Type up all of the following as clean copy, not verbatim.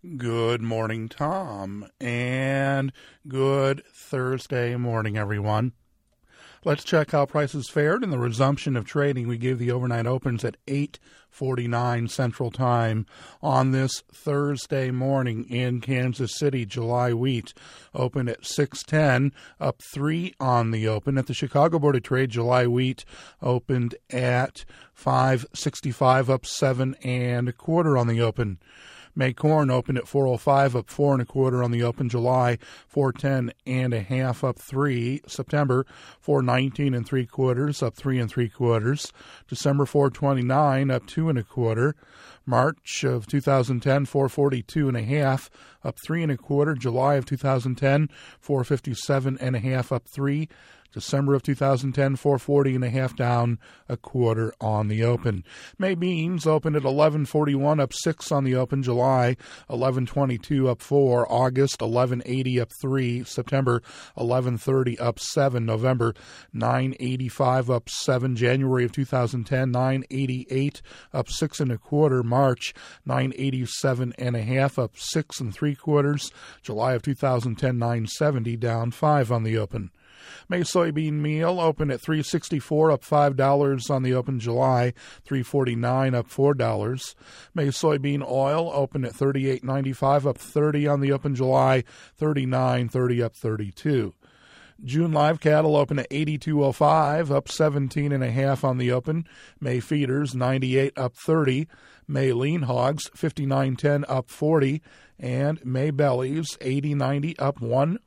Good morning, Tom, and good Thursday morning, everyone. Let's check how prices fared in the resumption of trading. We gave the overnight opens at 8:49 Central Time on this Thursday morning in Kansas City. July wheat opened at 6.10, up 3 on the open. At the Chicago Board of Trade, July wheat opened at 5.65, up 7 1/4 on the open. May corn opened at 4.05, up 4 1/4 on the open. July 4.10 1/2, up 3. September 4.19 3/4, up 3 3/4. December 4.29, up 2 1/4. March of 2010 4.42 1/2, up 3 1/4. July of 2010 4.57 1/2, up 3. December of 2010, 4.40 1/2, down 1/4 on the open. May beans opened at 11.41, up 6 on the open. July 11.22, up 4. August 11.80, up 3. September 11.30, up 7. November 9.85, up 7. January of 2010, 9.88, up 6 1/4. March 9.87 1/2, up 6 3/4. July of 2010, 9.70, down 5 on the open. May soybean meal opened at $3.64, up $5 on the open. July $3.49, up $4. May soybean oil opened at $38.95, up 30 on the open. July $39.30, up 32. June live cattle open at 82.05, up 17 1/2 on the open. May feeders 98, up 30. May lean hogs 59.10, up 40, and May bellies 80.90, up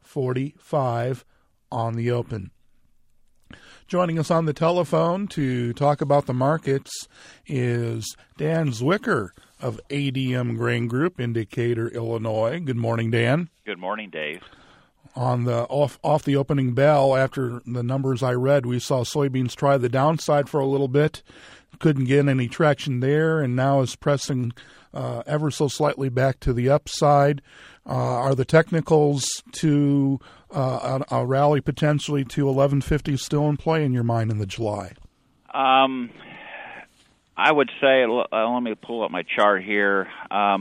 145 on the open. Joining us on the telephone to talk about the markets is Dan Zwicker of ADM Grain Group in Decatur, Illinois. Good morning, Dan. Good morning, Dave. On the off the opening bell, after the numbers I read, we saw soybeans try the downside for a little bit. Couldn't get any traction there, and now is pressing ever so slightly back to the upside. Are the technicals to a rally potentially to 1150 still in play in your mind in the July? I would say, let me pull up my chart here.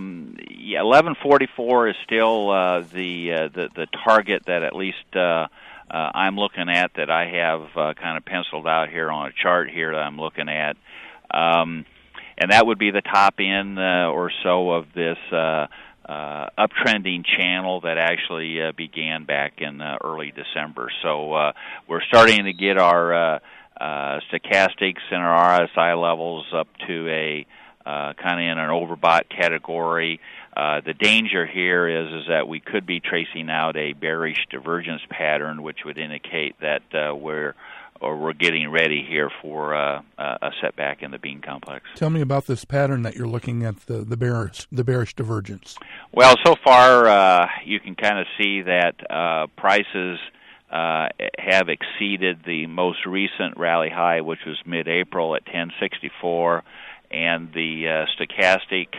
1144 is still the target that at least I'm looking at, that I have kind of penciled out here on a chart here that I'm looking at. And that would be the top end or so of this uptrending channel that actually began back in early December. So we're starting to get our stochastics and our RSI levels up to a kind of in an overbought category. The danger here is that we could be tracing out a bearish divergence pattern, which would indicate that we're getting ready here for a setback in the bean complex. Tell me about this pattern that you're looking at, the bearish divergence. Well, so far you can kind of see that prices have exceeded the most recent rally high, which was mid-April at 1064, and the stochastic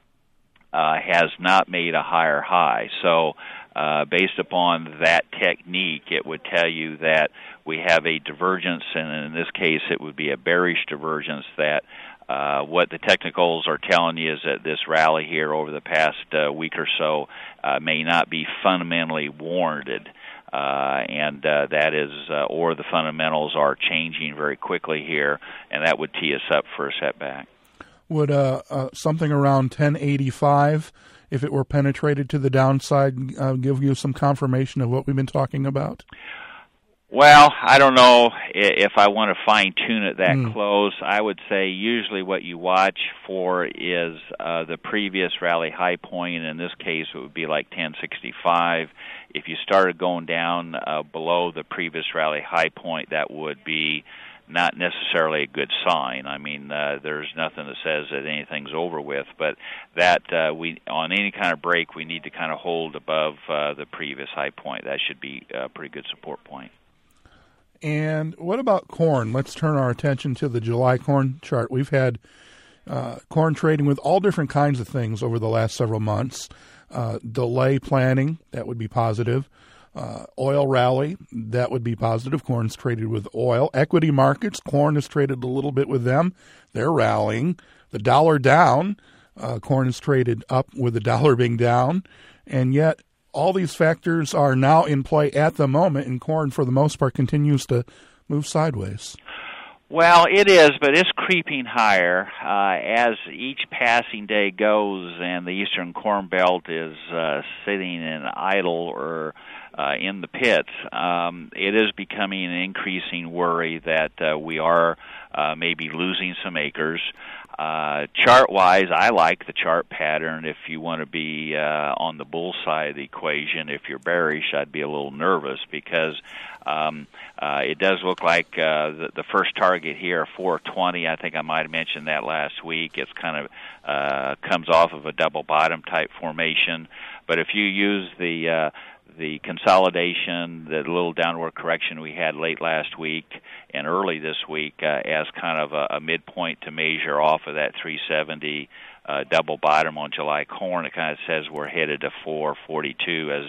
has not made a higher high. So based upon that technique, it would tell you that we have a divergence, and in this case it would be a bearish divergence, that what the technicals are telling you is that this rally here over the past week or so may not be fundamentally warranted. And that is, or the fundamentals are changing very quickly here, and that would tee us up for a setback. Would something around 1085, if it were penetrated to the downside, give you some confirmation of what we've been talking about? Well, I don't know if I want to fine-tune it that close. I would say usually what you watch for is the previous rally high point. In this case, it would be like 1065. If you started going down below the previous rally high point, that would be not necessarily a good sign. I mean, there's nothing that says that anything's over with, but that we on any kind of break, we need to kind of hold above the previous high point. That should be a pretty good support point. And what about corn? Let's turn our attention to the July corn chart. We've had corn trading with all different kinds of things over the last several months. Delay planning, that would be positive. Oil rally, that would be positive. Corn's traded with oil. Equity markets, corn is traded a little bit with them. They're rallying. The dollar down, Corn is traded up with the dollar being down, and yet all these factors are now in play at the moment, and corn, for the most part, continues to move sideways. Well, it is, but it's creeping higher as each passing day goes, and the Eastern Corn Belt is sitting in idle or in the pits. It is becoming an increasing worry that we are maybe losing some acres. Chart-wise, I like the chart pattern. If you want to be on the bull side of the equation, if you're bearish, I'd be a little nervous because it does look like the first target here, 420. I think I might have mentioned that last week. It's kind of comes off of a double bottom type formation. But if you use the consolidation, the little downward correction we had late last week and early this week as kind of a midpoint to measure off of that 370 double bottom on July corn, it kind of says we're headed to 442 as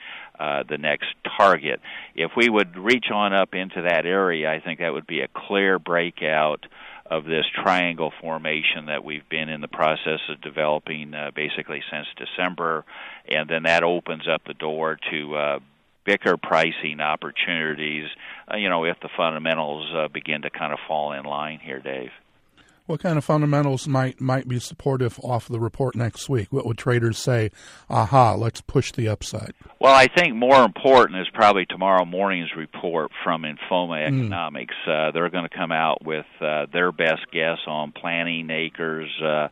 the next target. If we would reach on up into that area, I think that would be a clear breakout of this triangle formation that we've been in the process of developing basically since December, and then that opens up the door to bigger pricing opportunities, if the fundamentals begin to kind of fall in line here, Dave. What kind of fundamentals might be supportive off the report next week? What would traders say, let's push the upside? Well, I think more important is probably tomorrow morning's report from Infoma Economics. They're going to come out with their best guess on planting acres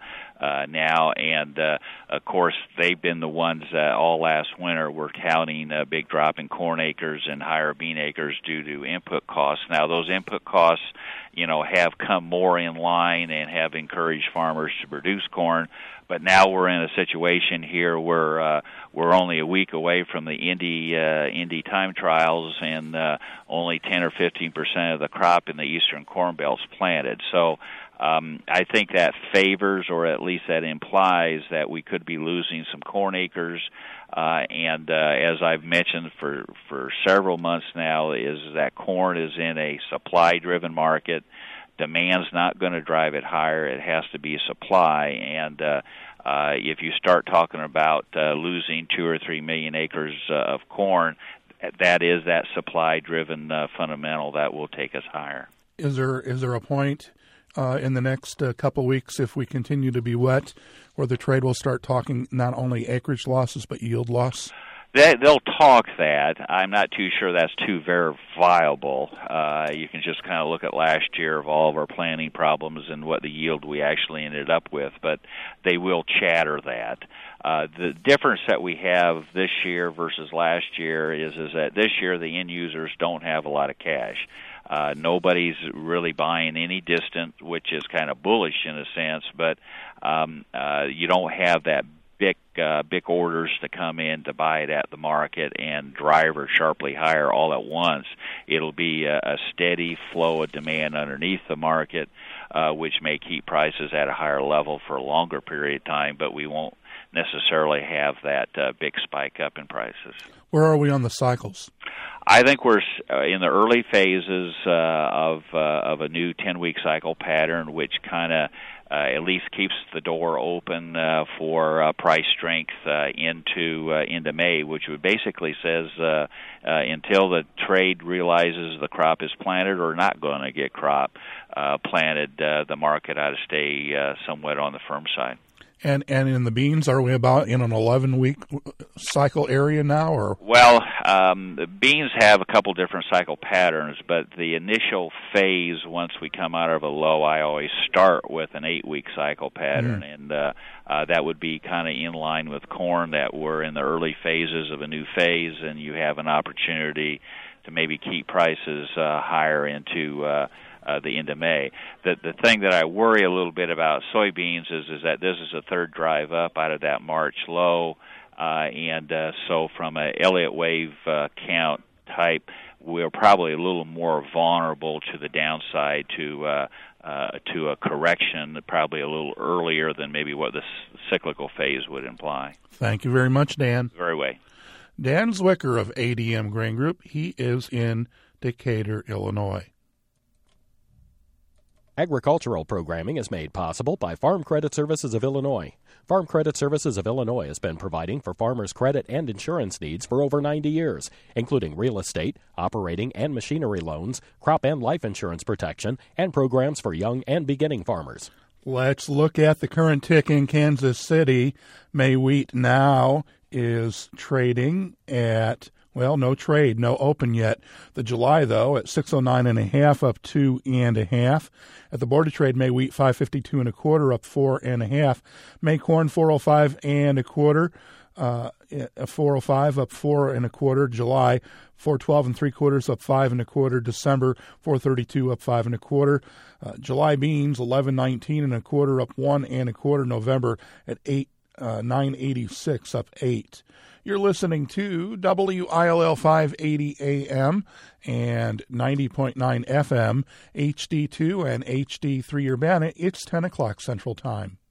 now, and of course they've been the ones that all last winter were touting a big drop in corn acres and higher bean acres due to input costs. Now those input costs have come more in line and have encouraged farmers to produce corn, but now we're in a situation here where we're only a week away from the Indy time trials, and only 10 or 15% of the crop in the Eastern Corn Belt's planted. So I think that favors, or at least that implies, that we could be losing some corn acres. And as I've mentioned for several months now, is that corn is in a supply-driven market. Demand's not going to drive it higher. It has to be supply. And if you start talking about losing 2 or 3 million acres of corn, that is that supply-driven fundamental that will take us higher. Is there a point in the next couple weeks, if we continue to be wet, where the trade will start talking not only acreage losses but yield loss? They'll talk that. I'm not too sure that's too verifiable. You can just kind of look at last year of all of our planting problems and what the yield we actually ended up with, but they will chatter that. The difference that we have this year versus last year is that this year the end users don't have a lot of cash. Nobody's really buying any distant, which is kind of bullish in a sense, but you don't have that big orders to come in to buy it at the market and drive her sharply higher all at once. It'll be a steady flow of demand underneath the market, which may keep prices at a higher level for a longer period of time, but we won't necessarily have that big spike up in prices. Where are we on the cycles? I think we're in the early phases of a new 10-week cycle pattern, which kind of at least keeps the door open for price strength into May, which basically says until the trade realizes the crop is planted or not going to get crop planted, the market ought to stay somewhat on the firm side. And in the beans, are we about in an 11-week cycle area now, or? Well, the beans have a couple different cycle patterns, but the initial phase, once we come out of a low, I always start with an 8-week cycle pattern, and that would be kind of in line with corn, that we're in the early phases of a new phase, and you have an opportunity to maybe keep prices higher into the end of May. The thing that I worry a little bit about soybeans is that this is a third drive up out of that March low, and so from a Elliott wave count type, we're probably a little more vulnerable to the downside to a correction, probably a little earlier than maybe what the cyclical phase would imply. Thank you very much, Dan. Very well. Dan Zwicker of ADM Grain Group. He is in Decatur, Illinois. Agricultural programming is made possible by Farm Credit Services of Illinois. Farm Credit Services of Illinois has been providing for farmers' credit and insurance needs for over 90 years, including real estate, operating and machinery loans, crop and life insurance protection, and programs for young and beginning farmers. Let's look at the current tick in Kansas City. May wheat now is trading at, well, no trade, no open yet. The July, though, at 609.5, up 2.5. At the Board of Trade, May wheat 552.25, up 4.5. May corn 405 1/4, 405 up 4.25. July 412 3/4, up 5 1/4. December 432 up 5 1/4. July beans 1119 1/4, up 1 1/4. November at 986 up 8. You're listening to WILL 580 AM and 90.9 FM, HD2 and HD3 Urbana. It's 10 o'clock Central Time.